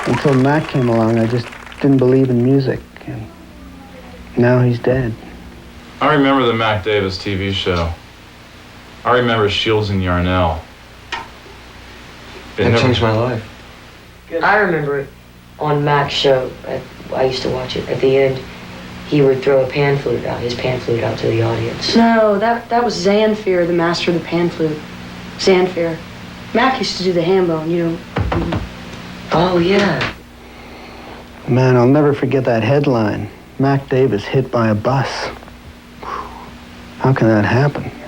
Until Mac came along, I just didn't believe in music. And now he's dead. I remember the Mac Davis TV show. I remember Shields and Yarnell. That changed my life. I remember it on Mac's show. I used to watch it. At the end, he would throw his pan flute out to the audience. No, that was Zanfir, the master of the pan flute. Zanfir. Mac used to do the ham bone, you know. Oh, yeah. Man, I'll never forget that headline. Mac Davis hit by a bus. How can that happen?